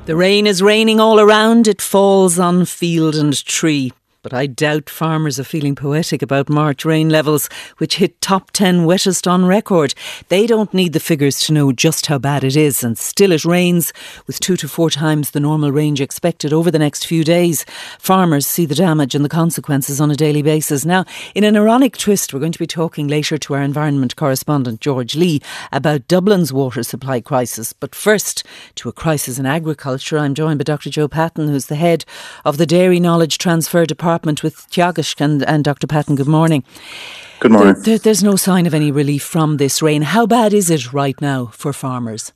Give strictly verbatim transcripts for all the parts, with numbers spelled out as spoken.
The rain is raining all around, it falls on field and tree. But I doubt farmers are feeling poetic about March rain levels, which hit top ten wettest on record. They don't need the figures to know just how bad it is, and still it rains, with two to four times the normal range expected over the next few days. Farmers see the damage and the consequences on a daily basis. Now, in an ironic twist, we're going to be talking later to our environment correspondent George Lee about Dublin's water supply crisis. But first, to a crisis in agriculture, I'm joined by Doctor Joe Patton, who's the head of the Dairy Knowledge Transfer Department with Teagasc. And, and Doctor Patton, good morning. Good morning. There, there, there's no sign of any relief from this rain. How bad is it right now for farmers?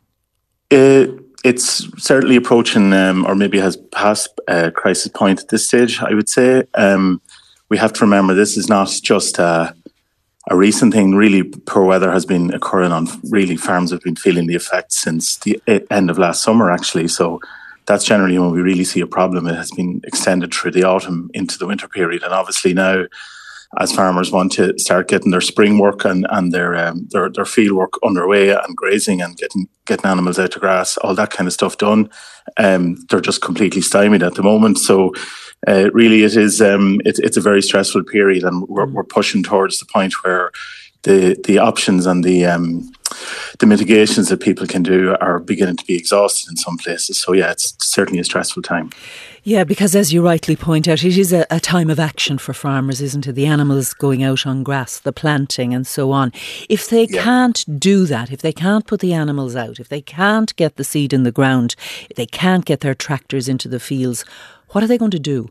Uh, it's certainly approaching, um, or maybe has passed a crisis point at this stage, I would say. Um, we have to remember this is not just a, a recent thing. Really, poor weather has been occurring on, really, farms have been feeling the effects since the end of last summer, actually. So that's generally when we really see a problem. It has been extended through the autumn into the winter period. And obviously now, as farmers want to start getting their spring work and, and their, um, their their field work underway and grazing and getting getting animals out to grass, all that kind of stuff done, um, they're just completely stymied at the moment. So uh, really it is um, it, it's a very stressful period, and we're, we're pushing towards the point where the the options and the um, the mitigations that people can do are beginning to be exhausted in some places. So yeah, it's certainly a stressful time. Yeah, because as you rightly point out, it is a, a time of action for farmers, isn't it? The animals going out on grass, the planting and so on. If they yeah. can't do that, if they can't put the animals out, if they can't get the seed in the ground, if they can't get their tractors into the fields, what are they going to do?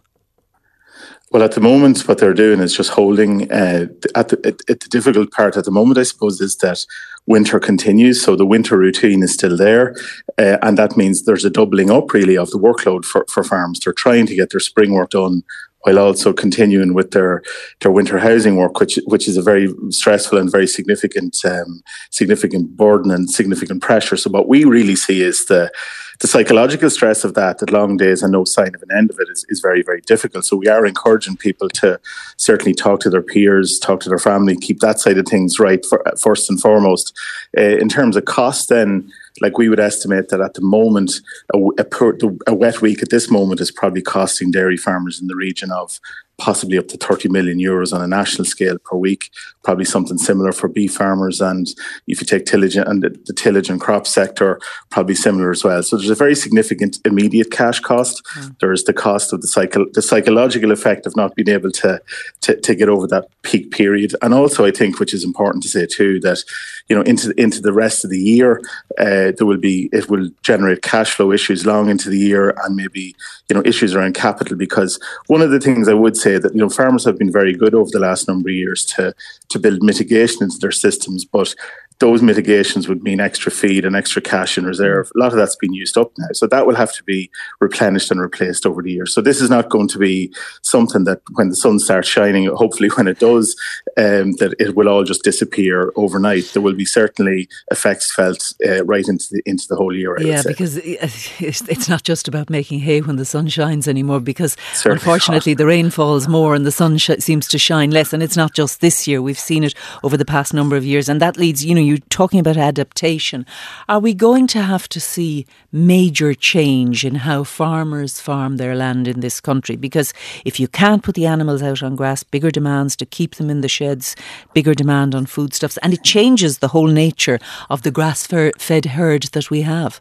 Well, at the moment, what they're doing is just holding. Uh, at, the, at, at the difficult part at the moment, I suppose, is that winter continues. So the winter routine is still there. Uh, and that means there's a doubling up, really, of the workload for, for farms. They're trying to get their spring work done while also continuing with their, their winter housing work, which which is a very stressful and very significant um, significant burden and significant pressure. So what we really see is the the psychological stress of that, that long days and no sign of an end of it is, is very, very difficult. So we are encouraging people to certainly talk to their peers, talk to their family, keep that side of things right for, first and foremost. Uh, in terms of cost then, like we would estimate that at the moment, a, a, per, a wet week at this moment is probably costing dairy farmers in the region of possibly up to thirty million euros on a national scale per week, probably something similar for beef farmers. And if you take tillage and the, the tillage and crop sector, probably similar as well. So there's a very significant immediate cash cost. Mm. There's the cost of the psycho, the psychological effect of not being able to, to, to get over that peak period. And also I think, which is important to say too, that, you know, into, into the rest of the year, uh, there will be, it will generate cash flow issues long into the year, and maybe, you know, issues around capital, because one of the things I would say say that, you know, farmers have been very good over the last number of years to to build mitigation into their systems, but those mitigations would mean extra feed and extra cash in reserve. A lot of that's been used up now. So that will have to be replenished and replaced over the years. So this is not going to be something that when the sun starts shining, hopefully when it does, um, that it will all just disappear overnight. There will be certainly effects felt uh, right into the, into the whole year, I Yeah, would say. Because it's not just about making hay when the sun shines anymore, because certainly unfortunately not. the rain falls more and the sun sh- seems to shine less. And it's not just this year. We've seen it over the past number of years. And that leads, you know, you're talking about adaptation. Are we going to have to see major change in how farmers farm their land in this country? Because if you can't put the animals out on grass, bigger demands to keep them in the sheds, bigger demand on foodstuffs, and it changes the whole nature of the grass-fed herd that we have.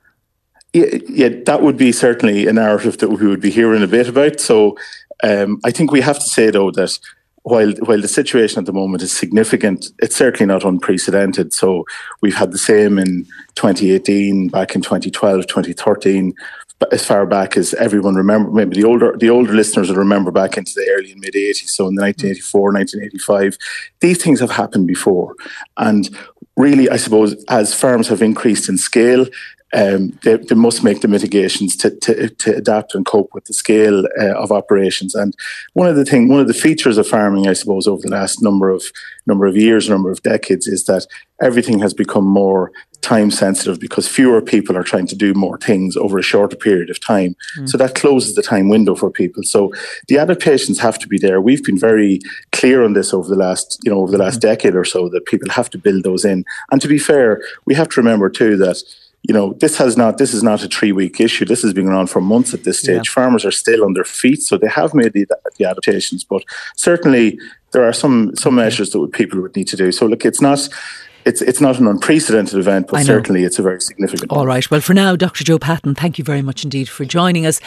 Yeah, yeah, that would be certainly a narrative that we would be hearing a bit about. So um, I think we have to say, though, that While while the situation at the moment is significant, it's certainly not unprecedented. So we've had the same in twenty eighteen, back in twenty twelve, twenty thirteen, as far back as everyone remember. Maybe the older the older listeners will remember back into the early and mid eighties. So in the nineteen eighty-four, nineteen eighty-five, these things have happened before. And really, I suppose, as farms have increased in scale, Um, they, they must make the mitigations to, to, to adapt and cope with the scale uh, of operations. And one of the thing, one of the features of farming, I suppose, over the last number of number of years, number of decades, is that everything has become more time sensitive because fewer people are trying to do more things over a shorter period of time. Mm. So that closes the time window for people. So the adaptations have to be there. We've been very clear on this over the last, you know, over the last mm. decade or so, that people have to build those in. And to be fair, we have to remember too that you know, this has not, this is not a three week issue. This has been going on for months at this stage. Yeah. Farmers are still on their feet, so they have made the, the adaptations, but certainly there are some, some okay. measures that people would need to do. So look, it's not, It's it's not an unprecedented event, but certainly it's a very significant one. All right. Well, for now, Doctor Joe Patton, thank you very much indeed for joining us.